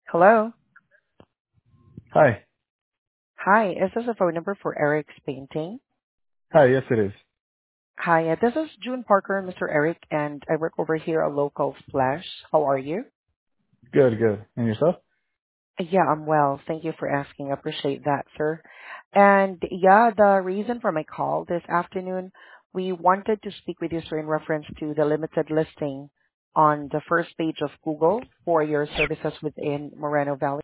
Hello. Hi. Hi, is this a phone number for Eric's Painting? Hi, yes it is. Hi, this is June Parker, Mr. Eric, and I work over here at Local Splash. How are you? Good, good. And yourself? Yeah, I'm well. Thank you for asking. I appreciate that, sir. And yeah, the reason for my call this afternoon, we wanted to speak with you, sir, in reference to the limited listing on the first page of Google for your services within Moreno Valley.